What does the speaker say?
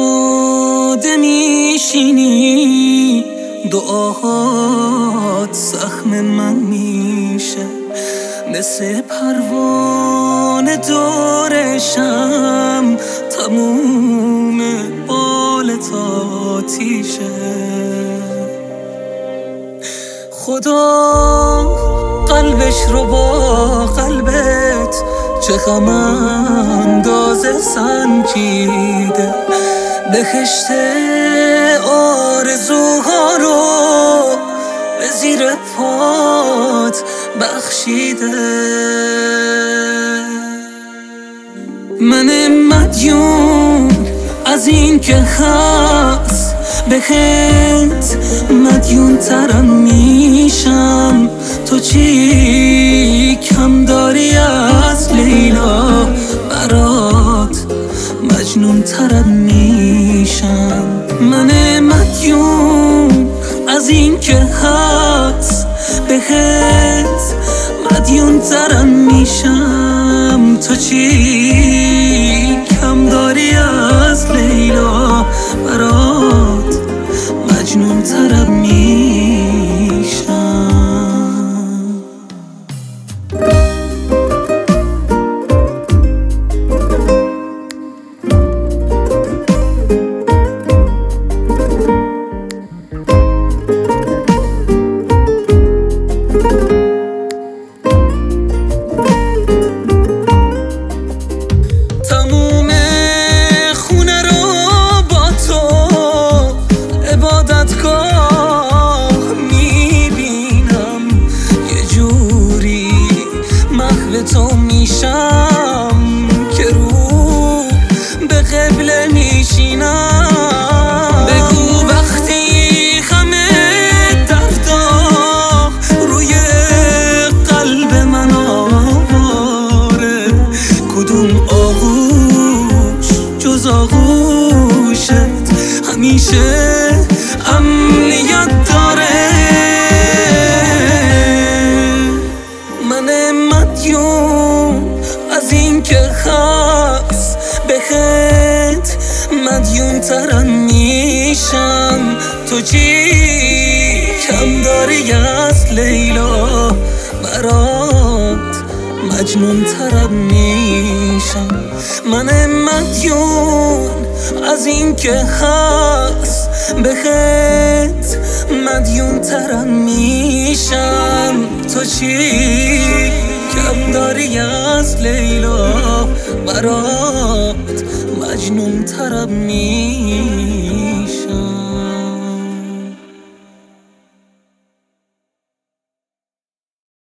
ساده میشینی، دعاهات زخم من میشه، مثل پروانه دورشم، تموم بالت آتیشه. خدا قلبش رو با قلبت چه غم اندازه سنجیده، بهشت آرزوها رو به زیر پات بخشیده. من مدیون از این که هست بهت، مدیون ترم میشم. تو چی کم داری از لیلا؟ برات مجنون ترم میشم. من مدیون از این که هست بهت، مدیون ترم میشم. تو چی کم داری از لیلا؟ برات مجنون ترم میشم. تو میشم که رو به قبله میشینم. بگو وقتی همه دفتاق روی قلب من آواره، کدوم آغوش جز آغوشت همیشه امنیت داره. از این که هست بهت، مدیون ترم میشم. تو چی کم داری از لیلا؟ برات مجنون ترم میشم. من مدیون از این که هست بهت، مدیون ترم میشم. تو چی کم داری از لیلا؟ برات مجنون ترم میشم.